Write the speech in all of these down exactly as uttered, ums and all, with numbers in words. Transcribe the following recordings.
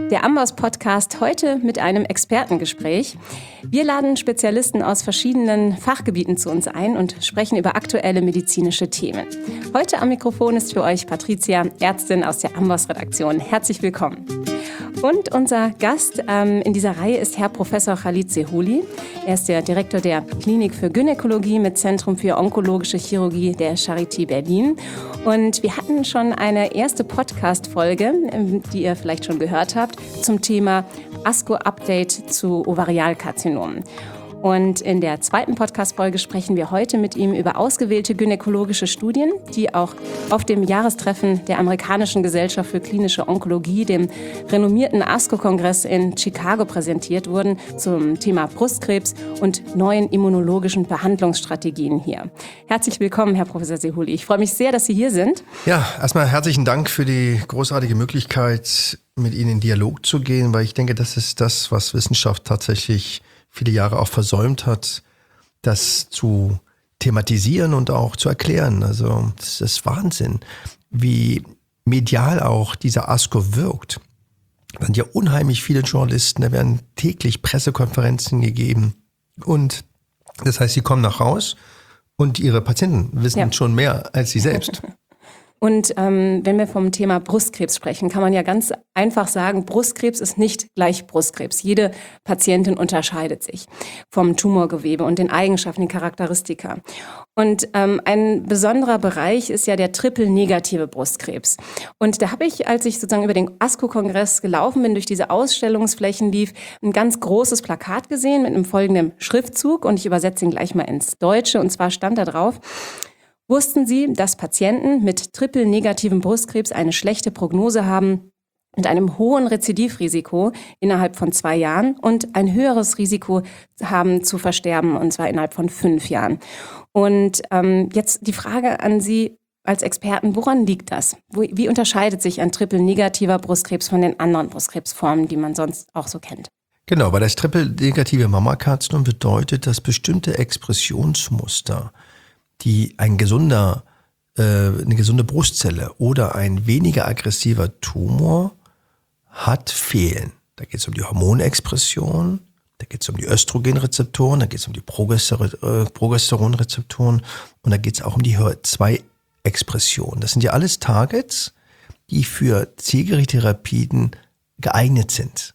Der Amboss-Podcast heute mit einem Expertengespräch. Wir laden Spezialisten aus verschiedenen Fachgebieten zu uns ein und sprechen über aktuelle medizinische Themen. Heute am Mikrofon ist für euch Patricia, Ärztin aus der Amboss-Redaktion. Herzlich willkommen. Und unser Gast ähm, in dieser Reihe ist Herr Professor Khalid Zehouli. Er ist der Direktor der Klinik für Gynäkologie mit Zentrum für onkologische Chirurgie der Charité Berlin. Und wir hatten schon eine erste Podcast-Folge, ähm, die ihr vielleicht schon gehört habt, zum Thema ASCO-Update zu Ovarialkarzinomen. Und in der zweiten Podcast-Folge sprechen wir heute mit ihm über ausgewählte gynäkologische Studien, die auch auf dem Jahrestreffen der Amerikanischen Gesellschaft für klinische Onkologie, dem renommierten ASCO-Kongress in Chicago, präsentiert wurden zum Thema Brustkrebs und neuen immunologischen Behandlungsstrategien hier. Herzlich willkommen, Herr Professor Zehouli. Ich freue mich sehr, dass Sie hier sind. Ja, erstmal herzlichen Dank für die großartige Möglichkeit, mit Ihnen in Dialog zu gehen, weil ich denke, das ist das, was Wissenschaft tatsächlich viele Jahre auch versäumt hat, das zu thematisieren und auch zu erklären. Also das ist Wahnsinn, wie medial auch dieser ASCO wirkt. Da sind ja unheimlich viele Journalisten, da werden täglich Pressekonferenzen gegeben. Und das heißt, sie kommen nach Raus und ihre Patienten wissen ja schon mehr als sie selbst. Und ähm, wenn wir vom Thema Brustkrebs sprechen, kann man ja ganz einfach sagen, Brustkrebs ist nicht gleich Brustkrebs. Jede Patientin unterscheidet sich vom Tumorgewebe und den Eigenschaften, den Charakteristika. Und ähm, ein besonderer Bereich ist ja der triple-negative Brustkrebs. Und da habe ich, als ich sozusagen über den ASCO-Kongress gelaufen bin, durch diese Ausstellungsflächen lief, ein ganz großes Plakat gesehen mit einem folgenden Schriftzug. Und ich übersetze ihn gleich mal ins Deutsche. Und zwar stand da drauf: Wussten Sie, dass Patienten mit triple-negativem Brustkrebs eine schlechte Prognose haben mit einem hohen Rezidivrisiko innerhalb von zwei Jahren und ein höheres Risiko haben zu versterben, und zwar innerhalb von fünf Jahren? Und ähm, jetzt die Frage an Sie als Experten, woran liegt das? Wo, wie unterscheidet sich ein triple-negativer Brustkrebs von den anderen Brustkrebsformen, die man sonst auch so kennt? Genau, weil das triple-negative Mammakarzinom bedeutet, dass bestimmte Expressionsmuster, die ein gesunder, äh, eine gesunde Brustzelle oder ein weniger aggressiver Tumor hat, fehlen. Da geht es um die Hormonexpression, da geht es um die Östrogenrezeptoren, da geht es um die Progester- äh, Progesteronrezeptoren und da geht es auch um die H E R zwei Expression. Das sind ja alles Targets, die für zielgerichtete Therapien geeignet sind.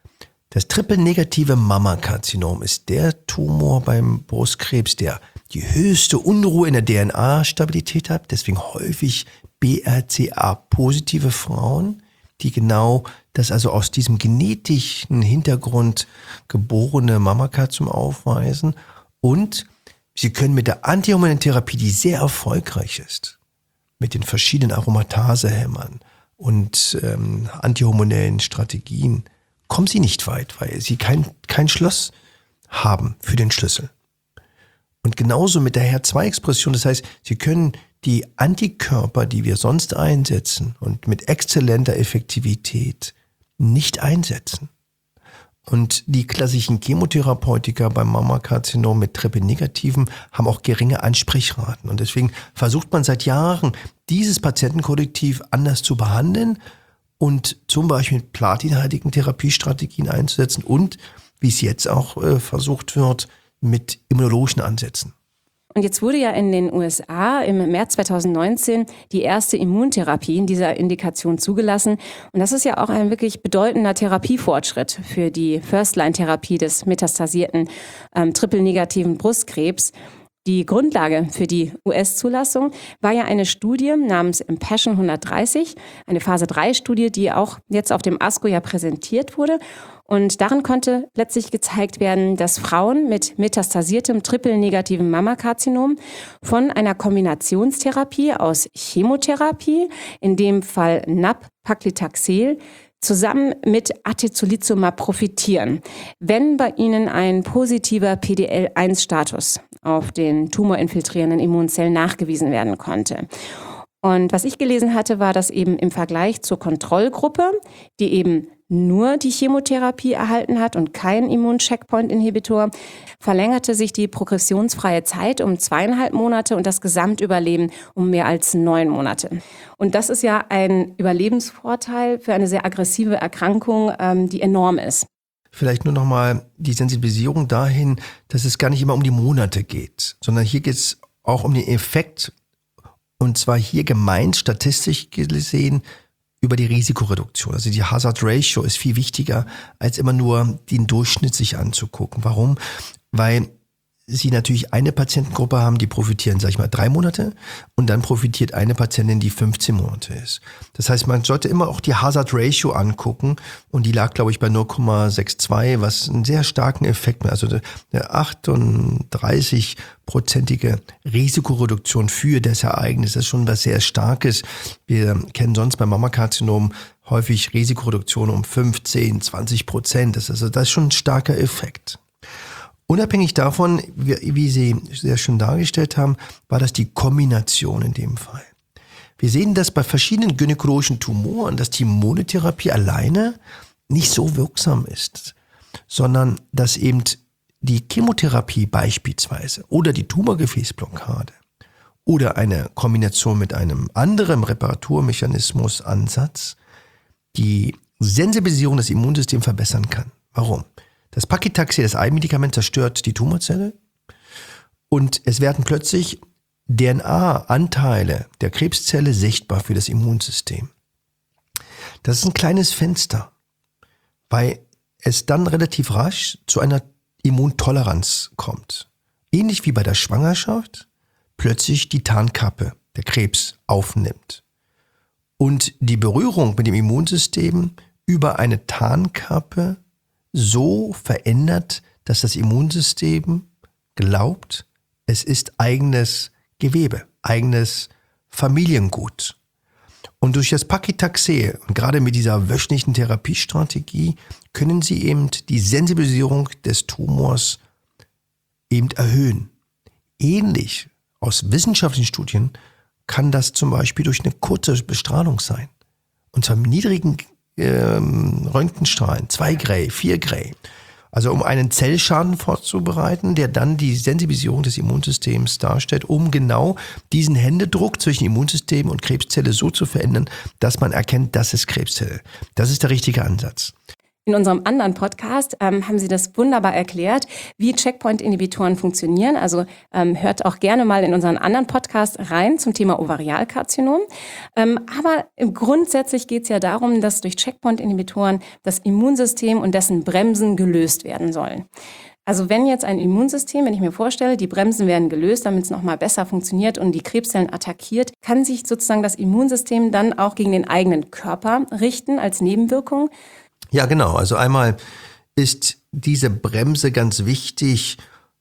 Das triple-negative Mammakarzinom ist der Tumor beim Brustkrebs, der die höchste Unruhe in der D N A-Stabilität hat, deswegen häufig B R C A-positive Frauen, die genau das also aus diesem genetischen Hintergrund geborene Mammakarzinom aufweisen. Und sie können mit der antihormonellen Therapie, die sehr erfolgreich ist, mit den verschiedenen Aromatasehemmern und ähm, antihormonellen Strategien, kommen sie nicht weit, weil sie kein, kein Schloss haben für den Schlüssel. Und genauso mit der H E R zwei Expression, das heißt, sie können die Antikörper, die wir sonst einsetzen und mit exzellenter Effektivität nicht einsetzen. Und die klassischen Chemotherapeutika beim Mammakarzinom mit Triple-Negativen haben auch geringe Ansprechraten. Und deswegen versucht man seit Jahren, dieses Patientenkollektiv anders zu behandeln und zum Beispiel mit platinhaltigen Therapiestrategien einzusetzen und, wie es jetzt auch äh, versucht wird, mit immunologischen Ansätzen. Und jetzt wurde ja in den U S A im März zweitausendneunzehn die erste Immuntherapie in dieser Indikation zugelassen. Und das ist ja auch ein wirklich bedeutender Therapiefortschritt für die First-Line-Therapie des metastasierten ähm, triple-negativen Brustkrebs. Die Grundlage für die U S-Zulassung war ja eine Studie namens Impassion hundertdreißig, eine Phase drei Studie, die auch jetzt auf dem ASCO ja präsentiert wurde. Und darin konnte letztlich gezeigt werden, dass Frauen mit metastasiertem triple-negativem Mammakarzinom von einer Kombinationstherapie aus Chemotherapie, in dem Fall Nab-Paclitaxel, zusammen mit Atezolizumab profitieren, wenn bei ihnen ein positiver P D L eins Status auf den tumorinfiltrierenden Immunzellen nachgewiesen werden konnte. Und was ich gelesen hatte, war, dass eben im Vergleich zur Kontrollgruppe, die eben nur die Chemotherapie erhalten hat und kein Immun-Checkpoint-Inhibitor, verlängerte sich die progressionsfreie Zeit um zweieinhalb Monate und das Gesamtüberleben um mehr als neun Monate. Und das ist ja ein Überlebensvorteil für eine sehr aggressive Erkrankung, ähm, die enorm ist. Vielleicht nur nochmal die Sensibilisierung dahin, dass es gar nicht immer um die Monate geht, sondern hier geht es auch um den Effekt, und zwar hier gemeint, statistisch gesehen, über die Risikoreduktion. Also die Hazard Ratio ist viel wichtiger, als immer nur den Durchschnitt sich anzugucken. Warum? Weil Sie natürlich eine Patientengruppe haben, die profitieren, sag ich mal, drei Monate und dann profitiert eine Patientin, die fünfzehn Monate ist. Das heißt, man sollte immer auch die Hazard Ratio angucken und die lag, glaube ich, bei null Komma zweiundsechzig, was einen sehr starken Effekt hat. Also eine achtunddreißig-prozentige Risikoreduktion für das Ereignis, das ist schon was sehr Starkes. Wir kennen sonst beim Mammakarzinom häufig Risikoreduktion um fünfzehn, zwanzig Prozent. Das ist, also, das ist schon ein starker Effekt. Unabhängig davon, wie, wie Sie sehr schön dargestellt haben, war das die Kombination in dem Fall. Wir sehen das bei verschiedenen gynäkologischen Tumoren, dass die Immunotherapie alleine nicht so wirksam ist, sondern dass eben die Chemotherapie beispielsweise oder die Tumorgefäßblockade oder eine Kombination mit einem anderen Reparaturmechanismus-Ansatz die Sensibilisierung des Immunsystems verbessern kann. Warum? Das Paclitaxel, das Eigenmedikament, zerstört die Tumorzelle und es werden plötzlich D N A-Anteile der Krebszelle sichtbar für das Immunsystem. Das ist ein kleines Fenster, weil es dann relativ rasch zu einer Immuntoleranz kommt. Ähnlich wie bei der Schwangerschaft plötzlich die Tarnkappe der Krebs aufnimmt und die Berührung mit dem Immunsystem über eine Tarnkappe so verändert, dass das Immunsystem glaubt, es ist eigenes Gewebe, eigenes Familiengut. Und durch das Paclitaxel und gerade mit dieser wöchentlichen Therapiestrategie können Sie eben die Sensibilisierung des Tumors eben erhöhen. Ähnlich aus wissenschaftlichen Studien kann das zum Beispiel durch eine kurze Bestrahlung sein. Und zwar mit niedrigen ähm, Röntgenstrahlen, zwei Gray, vier Gray. Also um einen Zellschaden vorzubereiten, der dann die Sensibilisierung des Immunsystems darstellt, um genau diesen Händedruck zwischen Immunsystem und Krebszelle so zu verändern, dass man erkennt, das ist Krebszelle. Das ist der richtige Ansatz. In unserem anderen Podcast ähm, haben Sie das wunderbar erklärt, wie Checkpoint-Inhibitoren funktionieren. Also ähm, hört auch gerne mal in unseren anderen Podcast rein zum Thema Ovarialkarzinom. Ähm, aber grundsätzlich geht es ja darum, dass durch Checkpoint-Inhibitoren das Immunsystem und dessen Bremsen gelöst werden sollen. Also wenn jetzt ein Immunsystem, wenn ich mir vorstelle, die Bremsen werden gelöst, damit es nochmal besser funktioniert und die Krebszellen attackiert, kann sich sozusagen das Immunsystem dann auch gegen den eigenen Körper richten als Nebenwirkung. Ja, genau. Also einmal ist diese Bremse ganz wichtig,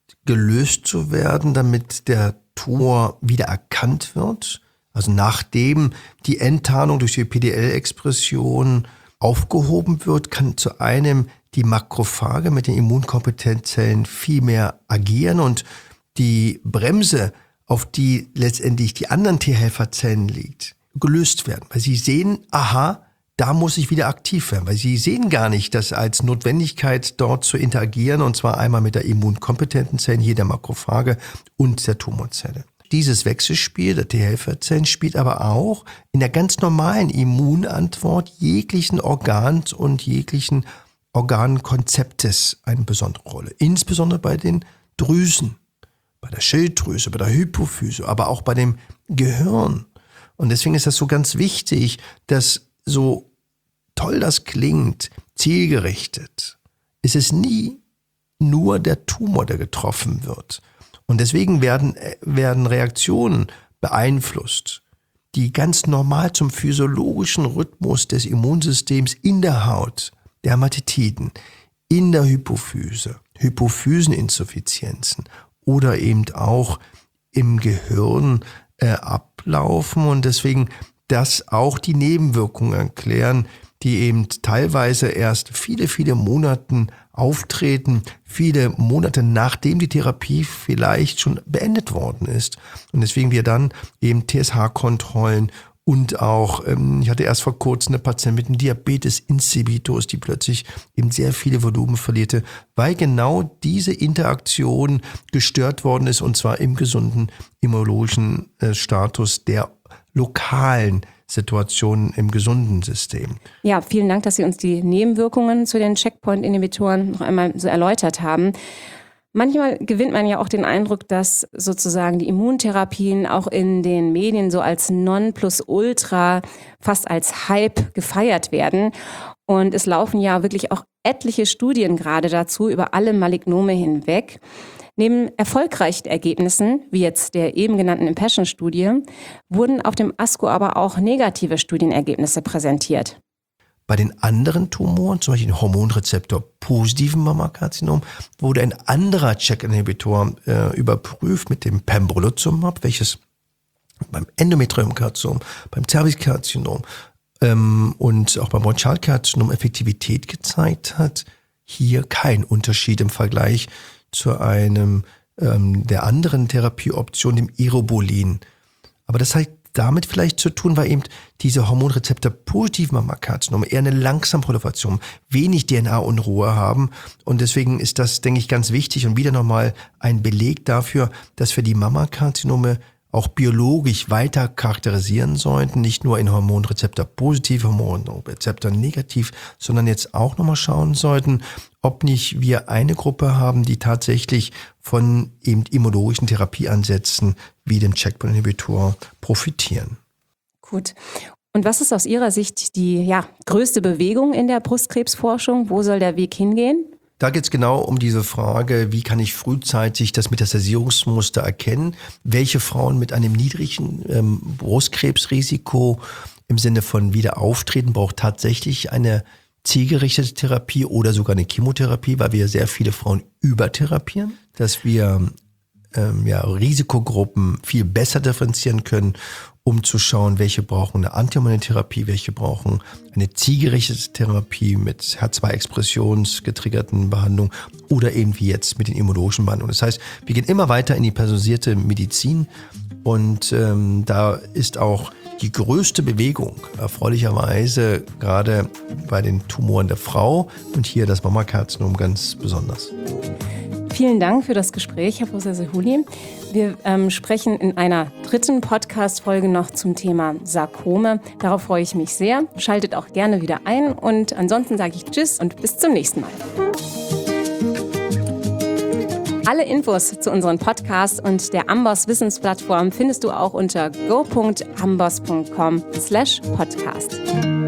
gelöst zu werden, damit der Tumor wieder erkannt wird. Also nachdem die Enttarnung durch die P D L-Expression aufgehoben wird, kann zu einem die Makrophage mit den immunkompetenten Zellen viel mehr agieren und die Bremse, auf die letztendlich die anderen T-Helferzellen liegt, gelöst werden. Weil sie sehen, aha, da muss ich wieder aktiv werden, weil sie sehen gar nicht, dass als Notwendigkeit dort zu interagieren, und zwar einmal mit der immunkompetenten Zelle, hier der Makrophage und der Tumorzelle. Dieses Wechselspiel der T-Helferzellen spielt aber auch in der ganz normalen Immunantwort jeglichen Organs und jeglichen Organkonzeptes eine besondere Rolle. Insbesondere bei den Drüsen, bei der Schilddrüse, bei der Hypophyse, aber auch bei dem Gehirn. Und deswegen ist das so ganz wichtig, dass so toll das klingt, zielgerichtet, ist es nie nur der Tumor, der getroffen wird. Und deswegen werden, werden Reaktionen beeinflusst, die ganz normal zum physiologischen Rhythmus des Immunsystems in der Haut, Dermatitiden, in der Hypophyse, Hypophyseninnsuffizienzen oder eben auch im Gehirn äh, ablaufen und deswegen das auch die Nebenwirkungen erklären, die eben teilweise erst viele, viele Monate auftreten, viele Monate nachdem die Therapie vielleicht schon beendet worden ist. Und deswegen wir dann eben T S H-Kontrollen Und auch, ähm, ich hatte erst vor kurzem eine Patientin mit einem Diabetes insipidus, die plötzlich eben sehr viele Volumen verlierte, weil genau diese Interaktion gestört worden ist, und zwar im gesunden immunologischen äh, Status der lokalen Situationen im gesunden System. Ja, vielen Dank, dass Sie uns die Nebenwirkungen zu den Checkpoint-Inhibitoren noch einmal so erläutert haben. Manchmal gewinnt man ja auch den Eindruck, dass sozusagen die Immuntherapien auch in den Medien so als Nonplusultra, fast als Hype gefeiert werden. Und es laufen ja wirklich auch etliche Studien gerade dazu über alle Malignome hinweg. Neben erfolgreichen Ergebnissen, wie jetzt der eben genannten Impassion-Studie, wurden auf dem ASCO aber auch negative Studienergebnisse präsentiert. Bei den anderen Tumoren, zum Beispiel den Hormonrezeptor-positiven Mammakarzinom, wurde ein anderer Check-Inhibitor äh, überprüft mit dem Pembrolizumab, welches beim Endometriumkarzinom, beim Cervixkarzinom ähm, und auch beim Bronchialkarzinom Effektivität gezeigt hat. Hier kein Unterschied im Vergleich zu einem ähm, der anderen Therapieoption, dem Irobolin. Aber das hat damit vielleicht zu tun, weil eben diese Hormonrezeptor-positiven Mammakarzinome eher eine langsame Proliferation, wenig D N A-Unruhe haben. Und deswegen ist das, denke ich, ganz wichtig und wieder nochmal ein Beleg dafür, dass wir die Mammakarzinome auch biologisch weiter charakterisieren sollten, nicht nur in Hormonrezeptor-positiv, Hormonrezeptor-negativ, sondern jetzt auch nochmal schauen sollten, ob nicht wir eine Gruppe haben, die tatsächlich von eben immunologischen Therapieansätzen wie dem Checkpoint-Inhibitor profitieren. Gut. Und was ist aus Ihrer Sicht die ja, größte Bewegung in der Brustkrebsforschung? Wo soll der Weg hingehen? Da geht es genau um diese Frage, wie kann ich frühzeitig das Metastasierungsmuster erkennen? Welche Frauen mit einem niedrigen ähm, Brustkrebsrisiko im Sinne von Wiederauftreten braucht tatsächlich eine zielgerichtete Therapie oder sogar eine Chemotherapie, weil wir sehr viele Frauen übertherapieren, dass wir ähm, ja, Risikogruppen viel besser differenzieren können, um zu schauen, welche brauchen eine Antihormonentherapie, welche brauchen eine zielgerichtete Therapie mit H zwei expressionsgetriggerten Behandlungen oder eben wie jetzt mit den immunologischen Behandlungen. Das heißt, wir gehen immer weiter in die personalisierte Medizin und ähm, da ist auch die größte Bewegung erfreulicherweise gerade bei den Tumoren der Frau und hier das Mammakarzinom ganz besonders. Vielen Dank für das Gespräch, Herr Professor Sehouli. Wir ähm, sprechen in einer dritten Podcast-Folge noch zum Thema Sarkome. Darauf freue ich mich sehr. Schaltet auch gerne wieder ein und ansonsten sage ich Tschüss und bis zum nächsten Mal. Alle Infos zu unseren Podcasts und der Amboss Wissensplattform findest du auch unter go punkt amboss punkt com slash podcast.